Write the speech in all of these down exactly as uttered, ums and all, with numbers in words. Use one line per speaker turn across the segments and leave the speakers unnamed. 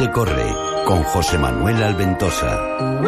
que corre, con José Manuel Alventosa.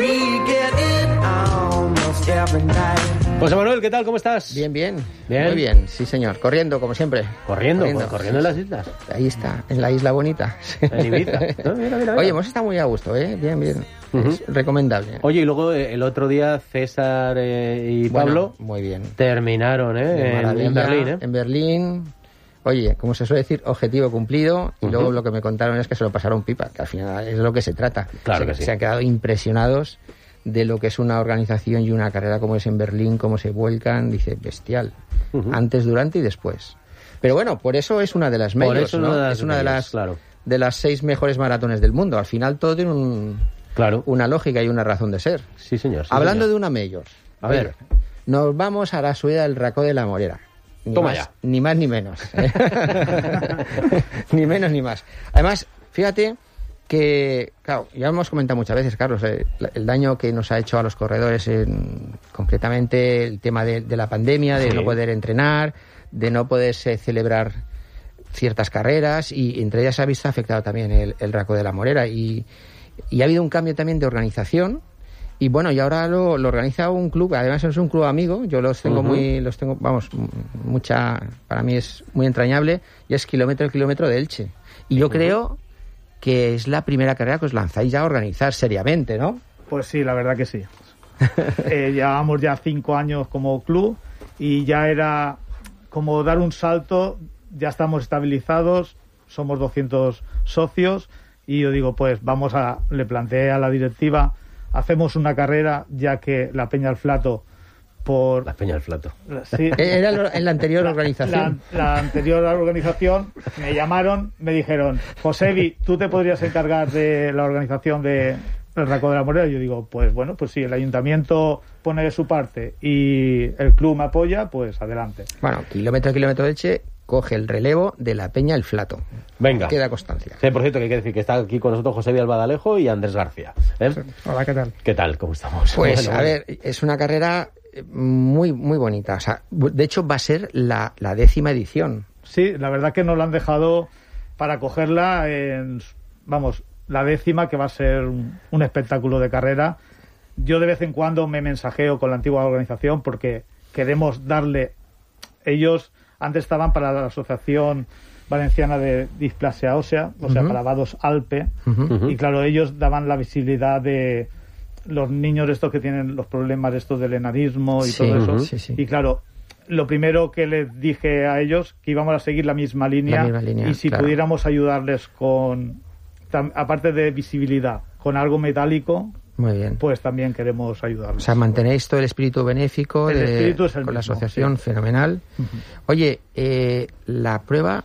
José Manuel, ¿qué tal? ¿Cómo estás?
Bien, bien,
bien.
Muy bien, sí señor. Corriendo, como siempre.
Corriendo, corriendo, pues, corriendo en las islas.
Ahí está, en la isla bonita.
En Ibiza. No, mira, mira, mira.
Oye, hemos estado muy a gusto, ¿eh? Bien, bien. Uh-huh. Es recomendable.
Oye, y luego el otro día César eh, y Pablo...
Bueno, muy bien.
Terminaron, ¿eh? En, en Berlín, ¿eh?
En Berlín... Oye, como se suele decir, objetivo cumplido. Y uh-huh. luego lo que me contaron es que se lo pasaron pipa, que al final es de lo que se trata.
Claro
se,
que sí.
Se han quedado impresionados de lo que es una organización y una carrera como es en Berlín, cómo se vuelcan, dice, bestial. Uh-huh. Antes, durante y después. Pero bueno, por eso es una de las majors, ¿no? Una es una de las,
claro.
de las seis mejores maratones del mundo. Al final todo tiene un,
claro.
una lógica y una razón de ser.
Sí, señor. Sí,
Hablando
señor.
de una mayor.
A ver.
Nos vamos a la subida del Racó de la Morera. Ni
Toma
más,
ya.
Ni más ni menos. Ni menos ni más. Además, fíjate que, claro, ya hemos comentado muchas veces, Carlos, eh, el daño que nos ha hecho a los corredores, en, concretamente el tema de, de la pandemia, de sí. no poder entrenar, de no poderse celebrar ciertas carreras, y entre ellas se ha visto afectado también el, el Racó de la Morera. Y, y ha habido un cambio también de organización. Y bueno, y ahora lo, lo organiza un club, además es un club amigo, yo los tengo uh-huh. muy, los tengo, vamos, mucha, para mí es muy entrañable, y es kilómetro a kilómetro de Elche. Y yo uh-huh. creo que es la primera carrera que os lanzáis ya a organizar seriamente, ¿no?
Pues sí, la verdad que sí. eh, llevamos ya cinco años como club, y ya era como dar un salto, ya estamos estabilizados, somos doscientos socios, y yo digo, pues vamos a, le planteé a la directiva, hacemos una carrera, ya que la Peña del Flato por...
La Peña del Flato.
Sí. Era en la anterior organización.
La, la anterior organización, me llamaron, me dijeron, Josebi, ¿tú te podrías encargar de la organización de el Racó de la Morera? Y yo digo, pues bueno, pues si el ayuntamiento pone de su parte y el club me apoya, pues adelante.
Bueno, kilómetro a kilómetro de Elche coge el relevo de la Peña el Flato.
Venga.
Queda constancia.
Sí, por cierto, que hay que decir que está aquí con nosotros José Albadalejo y Andrés García. ¿Eh?
Hola, ¿qué tal?
¿Qué tal? ¿Cómo estamos?
Pues,
bueno,
a
bueno.
ver, es una carrera muy, muy bonita. O sea, de hecho, va a ser la, la décima edición.
Sí, la verdad que nos la han dejado para cogerla en, vamos, la décima, que va a ser un, un espectáculo de carrera. Yo de vez en cuando me mensajeo con la antigua organización porque queremos darle... Ellos antes estaban para la Asociación Valenciana de Displasia Ósea, o uh-huh. sea, para Vados Alpe, uh-huh. y claro, ellos daban la visibilidad de los niños estos que tienen los problemas estos del enanismo y sí, todo eso.
Uh-huh. Sí, sí.
Y claro, lo primero que les dije a ellos, que íbamos a seguir la misma línea,
la misma línea,
y si
claro.
pudiéramos ayudarles con, tam, aparte de visibilidad, con algo metálico,
muy bien.
Pues también queremos ayudarles.
O sea, mantenéis todo el espíritu benéfico
el
de,
espíritu es el
con
mismo,
la asociación,
sí.
fenomenal. Uh-huh. Oye, eh, la prueba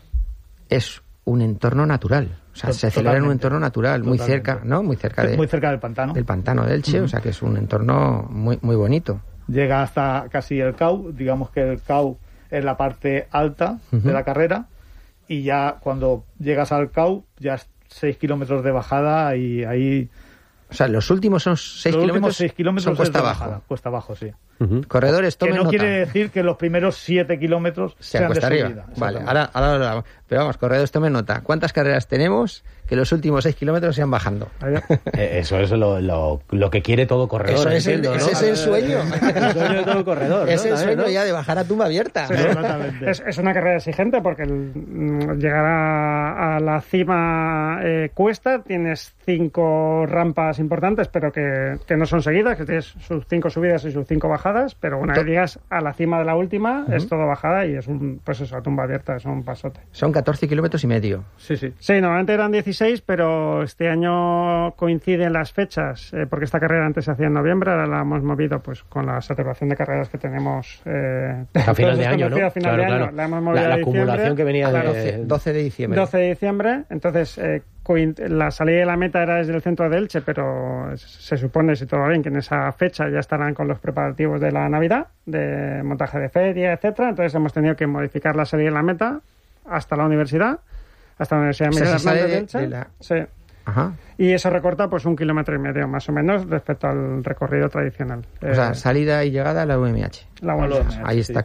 es un entorno natural. O sea, Totalmente. se celebra en un entorno natural, muy
Totalmente.
cerca, ¿no? Muy cerca, de,
muy cerca del pantano.
Del pantano de Elche, uh-huh. o sea que es un entorno muy, muy bonito.
Llega hasta casi el C A U, digamos que el C A U es la parte alta uh-huh. de la carrera, y ya cuando llegas al C A U, ya es seis kilómetros de bajada, y ahí...
O sea, los últimos son seis kilómetros,
seis kilómetros
son cuesta abajo.
Bajada, cuesta abajo, sí.
Uh-huh. Corredores, tomen
Que no
nota.
quiere decir que los primeros siete kilómetros
se
sean de
arriba.
subida.
Vale, ahora, ahora, ahora, pero vamos, corredores, tomen nota. ¿Cuántas carreras tenemos que los últimos seis kilómetros sean bajando?
eh, eso es lo, lo, lo que quiere todo corredor.
Eso es,
entiendo,
el,
¿no?
ese es el sueño.
El sueño de todo corredor.
Es
¿no?
el sueño
¿no?
ya de bajar a tumba abierta.
Sí, exactamente.
Es, es una carrera exigente porque el, llegar a, a la cima eh, cuesta, tienes cinco rampas importantes, pero que, que no son seguidas, que tienes sus cinco subidas y sus cinco bajadas, pero una vez llegas a la cima de la última, uh-huh. es todo bajada y es un, pues eso, a tumba abierta, es un pasote.
Son catorce kilómetros y medio.
Sí, sí.
Sí, normalmente eran dieciséis, pero este año coinciden las fechas, eh, porque esta carrera antes se hacía en noviembre, ahora la hemos movido pues con la saturación de carreras que tenemos eh,
a final de año, ¿no?
A final
claro,
de año.
claro.
La hemos movido
la, la
a
acumulación que venía
claro,
de...
doce de diciembre.
doce de diciembre, entonces eh, la salida de la meta era desde el centro de Elche, pero se supone, si todo va bien, que en esa fecha ya estarán con los preparativos de la Navidad, de montaje de feria, etcétera. Entonces hemos tenido que modificar la salida de la meta hasta la universidad, hasta la Universidad
o sea,
Miguel Hernández
de,
de Elche.
De la...
Sí.
Ajá.
Y eso recorta pues un kilómetro y medio más o menos respecto al recorrido tradicional.
O eh, sea, salida y llegada a la U M H.
La U M H.
Ahí está,